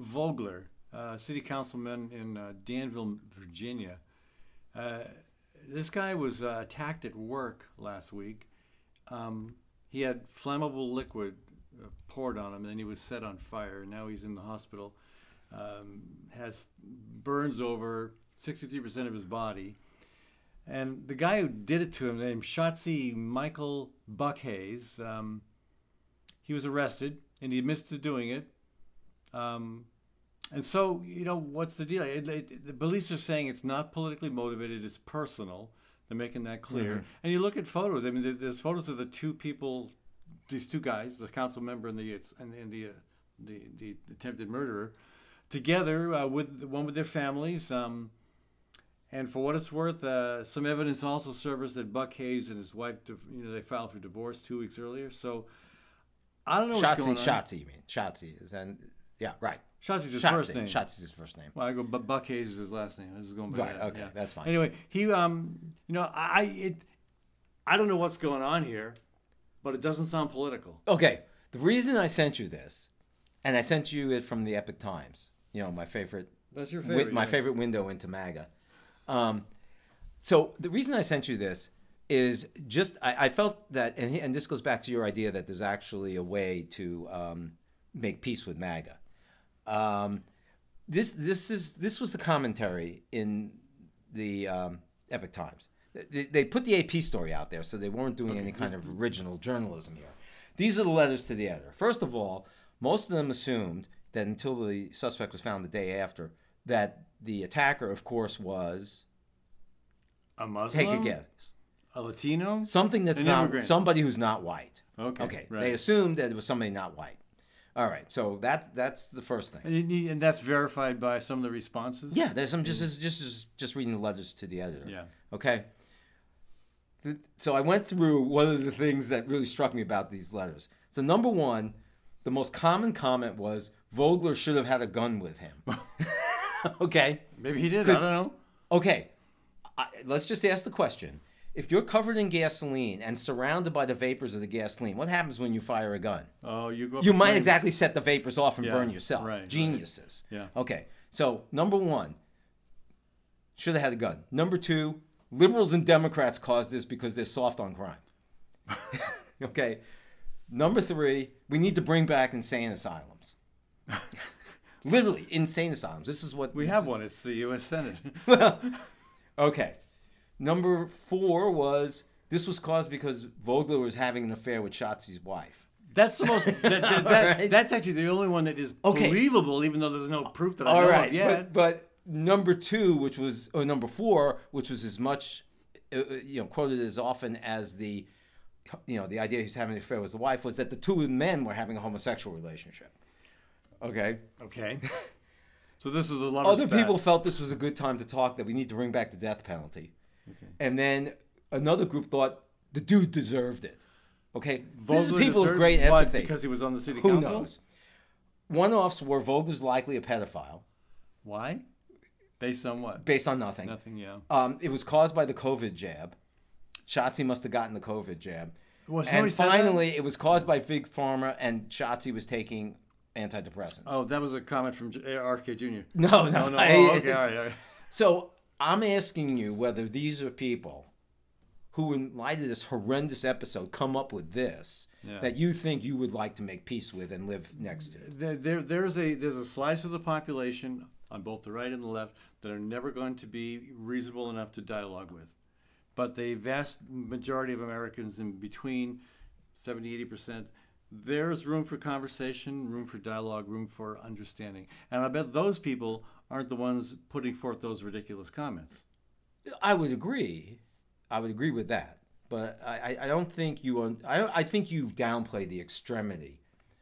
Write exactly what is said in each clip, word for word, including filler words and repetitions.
Vogler, uh, city councilman in uh, Danville, Virginia. Uh, this guy was uh, attacked at work last week. Um, he had flammable liquid uh, poured on him, and he was set on fire. Now he's in the hospital. Um, has burns over sixty-three percent of his body. And the guy who did it to him, named Shotzi Michael Buckhays, um, he was arrested, and he admits to doing it. Um, and so, you know, what's the deal? It, it, the police are saying it's not politically motivated, it's personal. They're making that clear. Mm-hmm. And you look at photos. I mean, there, there's photos of the two people, these two guys, the council member and the and, and the, uh, the the attempted murderer, together uh, with one with their families. Um, And for what it's worth, uh, some evidence also surfaced that Buckhays and his wife, you know, they filed for divorce two weeks earlier. So I don't know what's Shotzi, going on. Shotzi, you mean. Shotzi is then, yeah, right. Shotzi's his Shotzi, first name. Shotzi's his first name. Well, I go, but Buckhays is his last name. I was just going by Right, that. okay, yeah. that's fine. Anyway, he, um, you know, I, it, I don't know what's going on here, but it doesn't sound political. Okay, the reason I sent you this, and I sent you it from the Epoch Times, you know, my favorite, That's your favorite. wi- my yes. favorite window into MAGA. Um, so the reason I sent you this is just, I, I felt that, and, and this goes back to your idea that there's actually a way to um, make peace with MAGA. Um, this this is this was the commentary in the um, Epoch Times. They, they put the A P story out there, so they weren't doing Okay, any kind this- of original journalism here. These are the letters to the editor. First of all, most of them assumed that until the suspect was found the day after, that the attacker, of course, was, A Muslim? take a guess, A Latino? something that's An not immigrant. somebody who's not white. Okay, Okay. right. They assumed that it was somebody not white. All right. So that that's the first thing. And, you- and that's verified by some of the responses? Yeah. There's some just just just just reading the letters to the editor. Yeah. Okay. The- So I went through one of the things that really struck me about these letters. So number one, the most common comment was Vogler should have had a gun with him. Okay. Maybe he did. I 'Cause- don't know. Okay, I, let's just ask the question. If you're covered in gasoline and surrounded by the vapors of the gasoline, what happens when you fire a gun? Oh, you go. up You in might flames. exactly set the vapors off and Yeah, burn yourself. right, right. Geniuses. Yeah. Okay, so number one, should have had a gun. Number two, liberals and Democrats caused this because they're soft on crime. Okay. Number three, we need to bring back insane asylums. Literally, insane asylums. This is what We this have is- one. It's the U S Senate. well, okay. Number four was this was caused because Vogler was having an affair with Shotzi's wife. That's the most. That, that, that, Alright. That's actually the only one that is Okay. believable, even though there's no proof that I All know right, of yet. but, but number two, which was or number four, which was as much, uh, uh, you know, quoted as often as the, you know, the idea he was having an affair with the wife was that the two men were having a homosexual relationship. Okay. Okay. So this is a lot Other of people felt this was a good time to talk that we need to bring back the death penalty. Okay. And then another group thought the dude deserved it. Okay, this is Vogler people of deserved- great why, empathy. because he was on the city Who council. knows? One-offs were Vogler's likely a pedophile, Why? Based on what? based on nothing. Nothing. Yeah. Um, it was caused by the COVID jab. Shotzi must have gotten the COVID jab. Well, And somebody said that? finally, it was caused by Big Pharma, and Shotzi was taking antidepressants. Oh, that was a comment from J- R F K Junior no, no, No, no. I- Oh, okay. it's- All right. All right. So I'm asking you whether these are people who, in light of this horrendous episode, come up with this Yeah. that you think you would like to make peace with and live next to. There, there, there's a there's a slice of the population on both the right and the left that are never going to be reasonable enough to dialogue with, but the vast majority of Americans, in between seventy, eighty percent, there's room for conversation, room for dialogue, room for understanding, and I bet those people aren't the ones putting forth those ridiculous comments. I would agree. I would agree with that. But I, I- I don't think you un- I, I think you downplay the extremity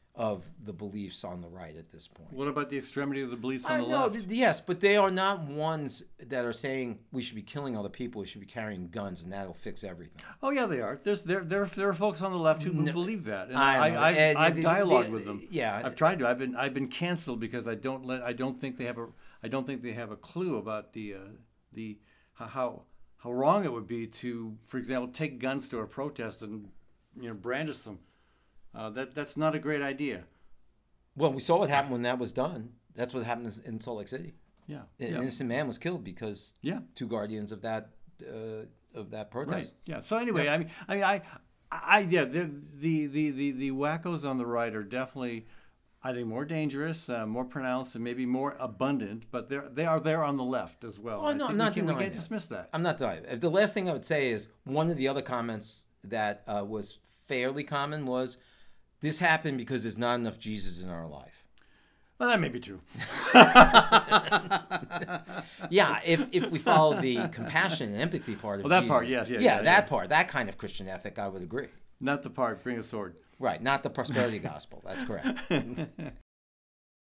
of the beliefs on the right at this point. What about the extremity of the beliefs on I the know, left? th- yes, but they are not ones that are saying we should be killing other people, we should be carrying guns, and that'll fix everything. Oh yeah, they are. There's there there there are folks on the left who No, believe that, and I I, know. I, I've, And I've the- dialogued the- with them. yeah. I've tried to. I've been I've been canceled because I don't let I don't think they have a I don't think they have a clue about the uh, the how how wrong it would be to, for example, take guns to a protest and you know brandish them. Uh, that that's not a great idea. Well, we saw what happened when that was done. That's what happened in Salt Lake City. Yeah. An yeah. innocent man was killed because Yeah. two guardians of that uh, of that protest. Right. Yeah. So anyway, I mean, I mean, I, I, yeah, the the the the, the wackos on the right are definitely, I think, more dangerous, uh, more pronounced, and maybe more abundant. But they're they are there on the left as well. Oh, I no, think I'm not we, can, we denying can't that. dismiss that. I'm not denying it. The last thing I would say is one of the other comments that uh, was fairly common was, "This happened because there's not enough Jesus in our life." Well, that may be true. Yeah, if if we follow the compassion and empathy part of Well, that Jesus, part, yeah, yeah, yeah, yeah, that yeah. part, that kind of Christian ethic, I would agree. Not the part. Bring a sword. Right, not the prosperity gospel. That's correct.